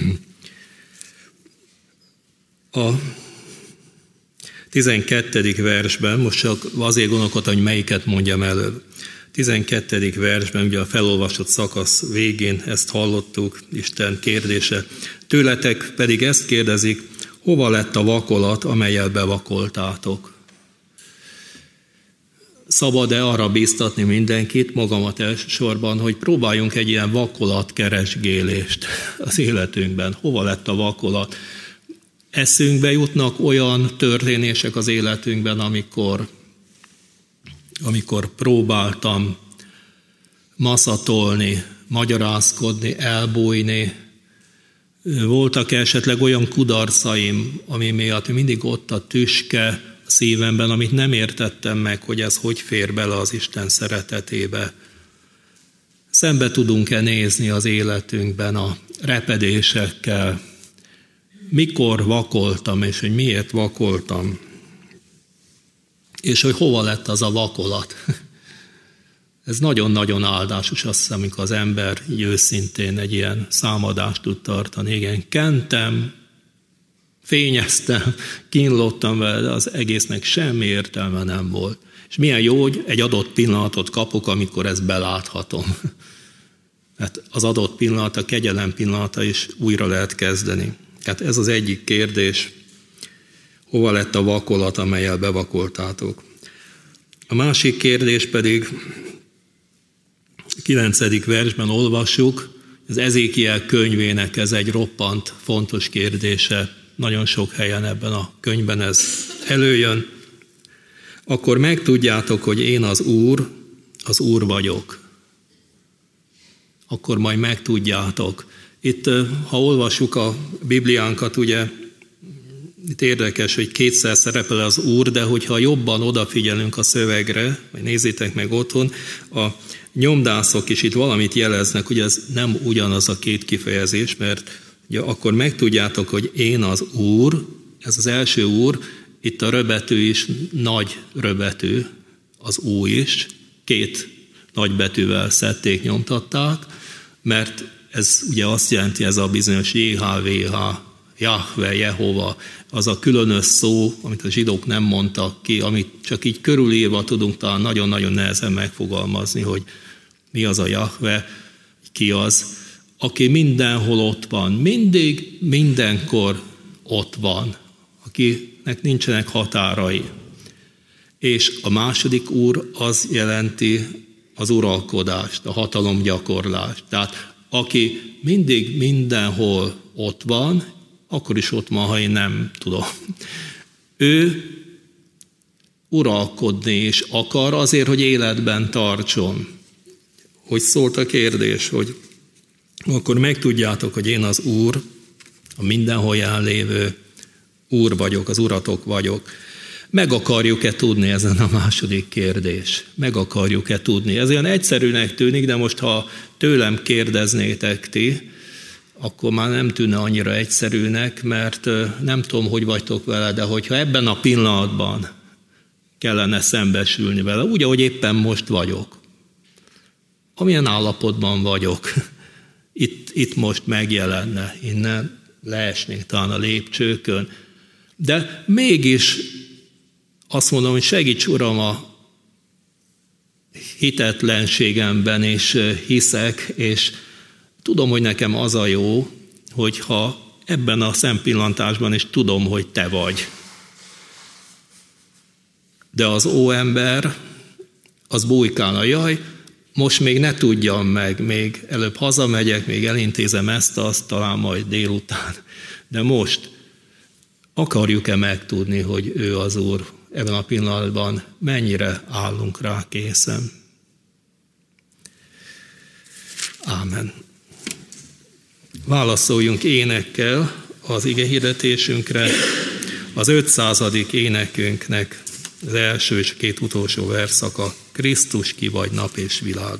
A tizenkettedik versben, most csak azért gondolkodtam, hogy melyiket mondjam előbb. tizenkettedik versben, ugye a felolvasott szakasz végén ezt hallottuk, Isten kérdése. Tőletek pedig ezt kérdezik, hova lett a vakolat, amellyel bevakoltátok? szabad-e arra bíztatni mindenkit, magamat elsősorban, hogy próbáljunk egy ilyen vakolatkeresgélést az életünkben. Hova lett a vakolat? Eszünkbe jutnak olyan történések az életünkben, amikor, amikor próbáltam maszatolni, magyarázkodni, elbújni. Voltak esetleg olyan kudarcaim, ami miatt mindig ott a tüske a szívemben, amit nem értettem meg, hogy ez hogy fér bele az Isten szeretetébe. Szembe tudunk-e nézni az életünkben a repedésekkel? Mikor vakoltam, és hogy miért vakoltam? És hogy hova lett az a vakolat? Ez nagyon-nagyon áldásos, azt hiszem, amikor az ember így őszintén egy ilyen számadást tud tartani. Igen, kentem, fényeztem, kínlottam vele, de az egésznek semmi értelme nem volt. És milyen jó, hogy egy adott pillanatot kapok, amikor ezt beláthatom. Hát az adott pillanat, a kegyelem pillanata is újra lehet kezdeni. Hát ez az egyik kérdés, hova lett a vakolat, amellyel bevakoltátok. A másik kérdés pedig, kilencedik versben olvassuk, az Ezékiel könyvének ez egy roppant fontos kérdése, nagyon sok helyen ebben a könyvben ez előjön. Akkor megtudjátok, hogy én az Úr, az Úr vagyok. Akkor majd megtudjátok. Itt, ha olvassuk a Bibliánkat, ugye, itt érdekes, hogy kétszer szerepel az Úr, de hogyha jobban odafigyelünk a szövegre, vagy nézzétek meg otthon, a nyomdászok is itt valamit jeleznek, hogy ez nem ugyanaz a két kifejezés, mert ugye, akkor megtudjátok, hogy én az Úr, ez az első Úr, itt a röbetű is nagy röbetű, az Ú is, két nagy betűvel szedték, nyomtatták, mert ez ugye azt jelenti, ez a bizonyos jé há vé há, Jahve, Jehova, az a különös szó, amit a zsidók nem mondtak ki, amit csak így körülírva tudunk talán nagyon-nagyon nehezen megfogalmazni, hogy mi az a Jahve, ki az, aki mindenhol ott van, mindig, mindenkor ott van, akinek nincsenek határai. És a második Úr az jelenti az uralkodást, a hatalomgyakorlást. Tehát aki mindig, mindenhol ott van, akkor is ott van, ha én nem tudom. Ő uralkodni is akar azért, hogy életben tartson. Hogy szólt a kérdés, hogy akkor megtudjátok, hogy én az Úr, a mindenhol jelenlévő Úr vagyok, az Uratok vagyok. Meg akarjuk-e tudni, ezen a második kérdés? Meg akarjuk-e tudni? Ez olyan egyszerűnek tűnik, de most ha tőlem kérdeznétek ti, akkor már nem tűnne annyira egyszerűnek, mert nem tudom, hogy vagytok vele, de hogyha ebben a pillanatban kellene szembesülni vele, úgy, ahogy éppen most vagyok, amilyen állapotban vagyok, itt, itt most megjelenne, innen leesnék talán a lépcsőkön, de mégis azt mondom, hogy segíts, Uram, a hitetlenségemben, és hiszek, és tudom, hogy nekem az a jó, hogyha ebben a szempillantásban is tudom, hogy te vagy. De az óember, az bujkálna, jaj, most még ne tudjam meg, még előbb hazamegyek, még elintézem ezt, azt, talán majd délután. De most akarjuk-e megtudni, hogy ő az Úr ebben a pillanatban, mennyire állunk rá készen? Ámen. Válaszoljunk énekkel az igehirdetésünkre, az ötszázadik énekünknek az első és két utolsó verszaka, Krisztus, ki vagy nap és világ.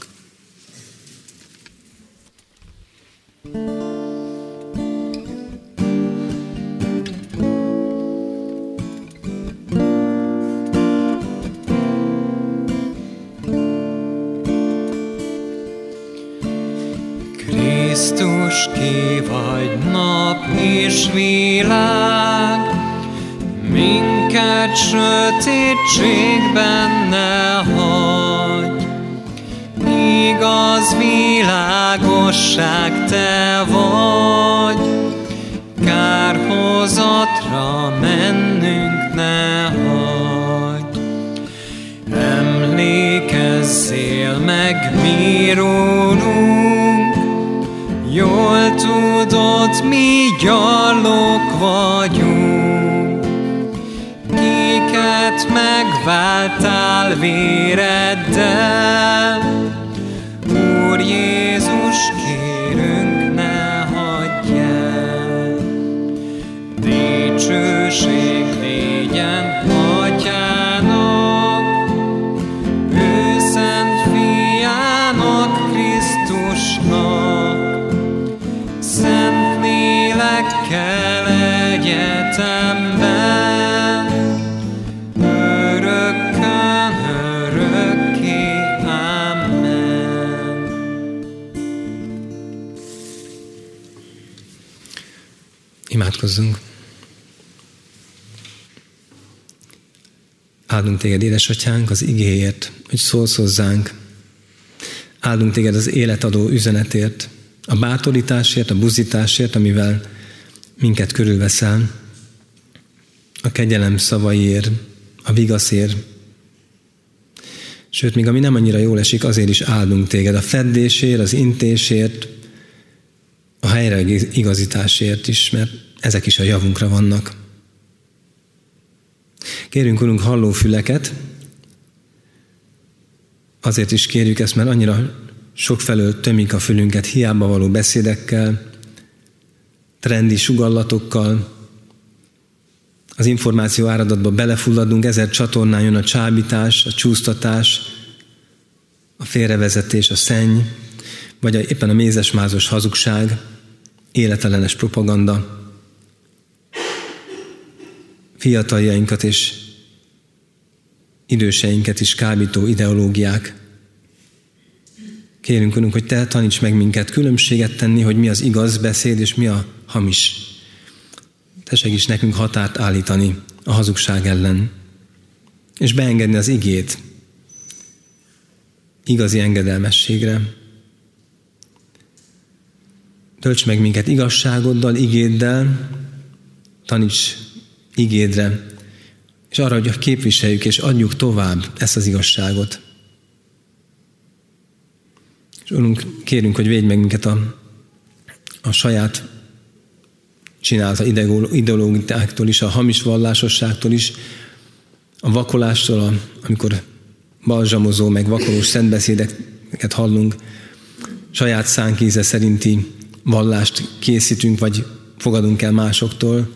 Krisztus, ki vagy nap és világ, minket sötétségben ne hagyj. Igaz világosság te vagy, kárhozatra mennünk ne hagyj. Emlékezz ítél meg mi rólunk. Jól tudod, mi gyarlók vagyunk, kiket megváltál véreddel. Úr Jézus, kérünk, ne hagyj el. Dicsőség legyen Atyának, ő szent fiának, Krisztusnak, szent lélekkel egyetemben, örökkön örökké. Amen. Imádkozzunk. Áldunk téged, édesatyánk, az igéért, hogy szólsz hozzánk. Áldunk téged az életadó üzenetért, a bátorításért, a buzdításért, amivel minket körülveszel, a kegyelem szavaiért, a vigaszért. Sőt, még ami nem annyira jól esik, azért is áldunk téged a feddésért, az intésért, a helyreigazításért is, mert ezek is a javunkra vannak. Kérünk, Urunk, hallófüleket, azért is kérjük ezt, mert annyira sokfelől tömik a fülünket hiába való beszédekkel, trendi sugallatokkal, az információ áradatba belefulladunk, ezer csatornán jön a csábítás, a csúsztatás, a félrevezetés, a szenny, vagy éppen a mézesmázos hazugság, életellenes propaganda, fiataljainkat és időseinket is kábító ideológiák. Kérünk, Urunk, hogy Te taníts meg minket különbséget tenni, hogy mi az igaz beszéd és mi a hamis. Te segíts nekünk határt állítani a hazugság ellen, és beengedni az igét igazi engedelmességre. Tölts meg minket igazságoddal, igéddel, taníts igédre, és arra, hogy képviseljük és adjuk tovább ezt az igazságot. És Urunk, kérünk, hogy védj meg minket a, a saját csinálta ideológiáktól is, a hamis vallásosságtól is, a vakolástól, a, amikor balzsamozó, meg vakolós szentbeszédeket hallunk, saját szánkíze szerinti vallást készítünk, vagy fogadunk el másoktól,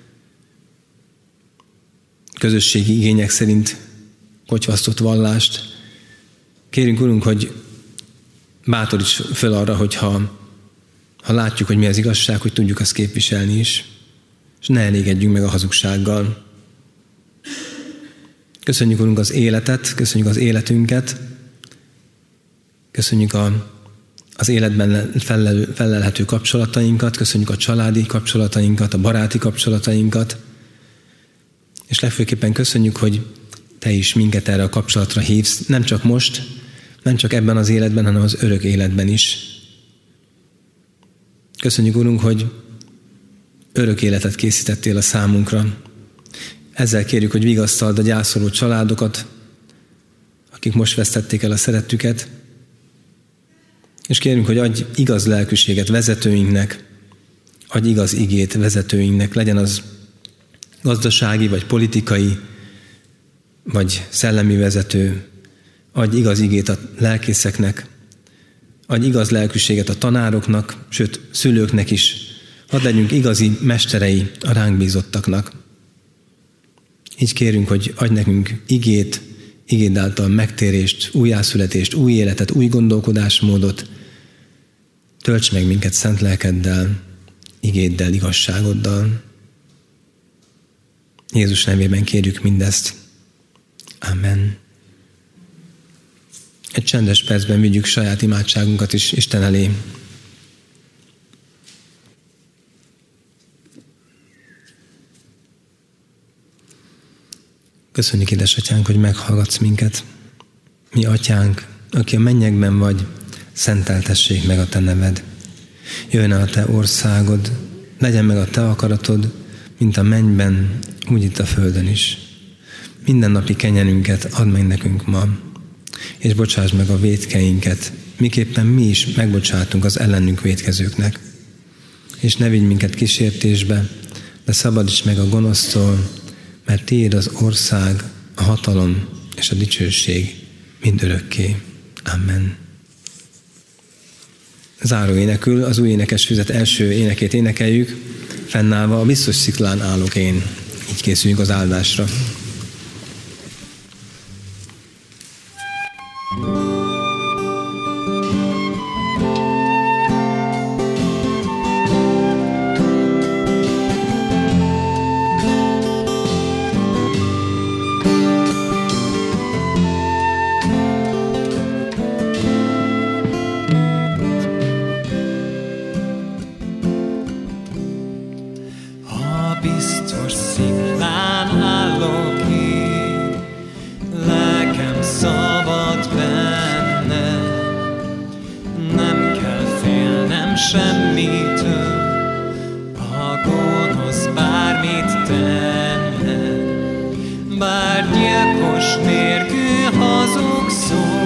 közösségi igények szerint kotyvasztott vallást. Kérünk, Urunk, hogy bátoríts föl arra, hogyha ha látjuk, hogy mi az igazság, hogy tudjuk azt képviselni is, és ne elégedjünk meg a hazugsággal. Köszönjük, Urunk, az életet, köszönjük az életünket, köszönjük a, az életben fellel, fellelhető kapcsolatainkat, köszönjük a családi kapcsolatainkat, a baráti kapcsolatainkat, és legfőképpen köszönjük, hogy Te is minket erre a kapcsolatra hívsz, nem csak most, nem csak ebben az életben, hanem az örök életben is. Köszönjük, Urunk, hogy örök életet készítettél a számunkra. Ezzel kérjük, hogy vigasztald a gyászoló családokat, akik most vesztették el a szerettüket, és kérünk, hogy adj igaz lelkűséget vezetőinknek, adj igaz igét vezetőinknek, legyen az gazdasági, vagy politikai, vagy szellemi vezető, adj igaz igét a lelkészeknek, adj igaz lelkűséget a tanároknak, sőt, szülőknek is. Hadd legyünk igazi mesterei a ránk bízottaknak. Így kérünk, hogy adj nekünk igét, igéd által megtérést, újjászületést, új életet, új gondolkodásmódot. Tölts meg minket szent lelkeddel, igéddel, igazságoddal. Jézus nevében kérjük mindezt. Amen. Egy csendes percben vigyük saját imádságunkat is Isten elé. Köszönjük, édesatyánk, hogy meghallgatsz minket. Mi atyánk, aki a mennyekben vagy, szenteltessék meg a te neved. Jöjjön el a te országod, legyen meg a te akaratod, mint a mennyben, úgy itt a földön is. Minden napi kenyerünket add meg nekünk ma, és bocsáss meg a vétkeinket, miképpen mi is megbocsátunk az ellenünk vétkezőknek. És ne vigy minket kísértésbe, de szabadíts meg a gonosztól, mert tiéd az ország, a hatalom és a dicsőség mindörökké. Amen. Záró énekül az új énekes füzet első énekét énekeljük, fennállva a biztos sziklán állok én. Így készüljünk az áldásra. Biztos sziklán állok én, lelkem szabad benne, nem kell félnem semmitől, a gonosz bármit tenne. Bár gyilkos mérgű hazug szó,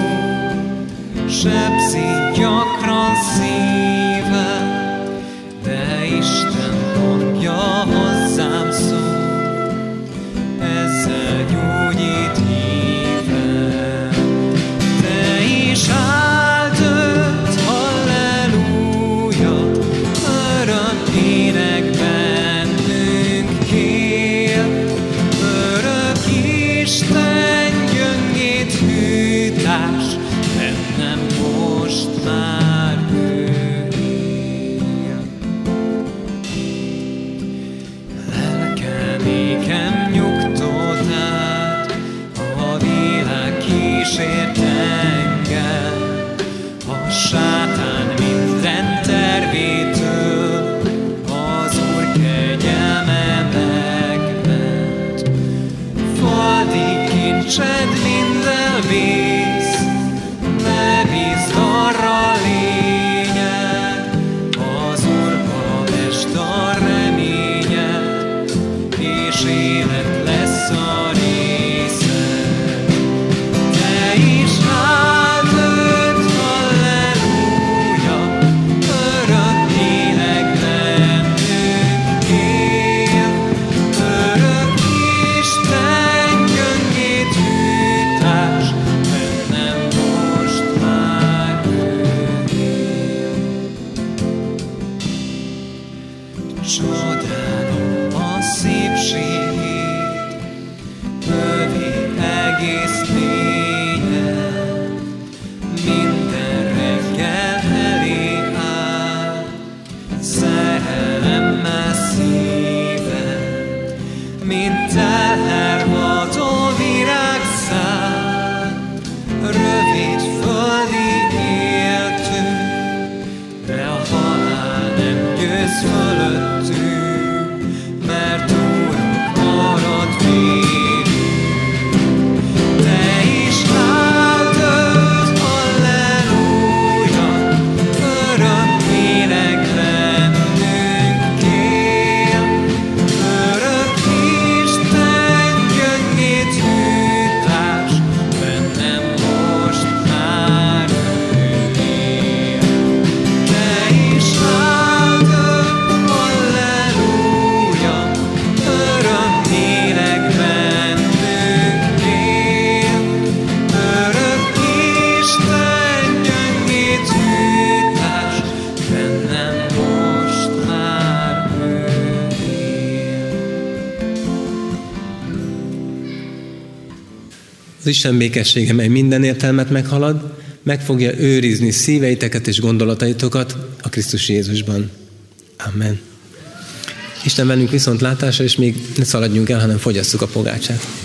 sebzi gyakran szívem, de Isten hangja hozzám szól, ezzel gyógyít hívem. Te is áldott, halleluja, örök ének bennünk él, örök Isten gyöngét hűtás, bennem most már ő. Nékem nyugtót át, a világ kísért engem, a sátán minden tervétől, az Úr kegyelme megment. Földi kincsed mind elvész, ne bízd arra lényed, az Úrba vesd a reményed, és élet lesz a részed. Te is áldott, halleluja, örök ének bennünk él, örök Isten gyöngét hűtás, bennem most már ő él. Csodálom a szépségét, övé egész lényed, minden reggel elé áll, szerelemmel szíved, mint elhervadó virágszál, rövid földi éltünk, de a halál nem győz fölöttünk, mert Úrunk marad vérünk. Te is áldott, halleluja, örök ének bennünk él, örök Isten gyöngét hűtás, bennem most már ő él. Te is áldott, halleluja, örök ének bennünk él, örök Isten gyöngét hűtás, bennem most már ő él. Az Isten békessége, mely minden értelmet meghalad, meg fogja őrizni szíveiteket és gondolataitokat a Krisztus Jézusban. Amen. Isten velünk viszontlátásra, és még ne szaladjunk el, hanem fogyasszuk a pogácsát.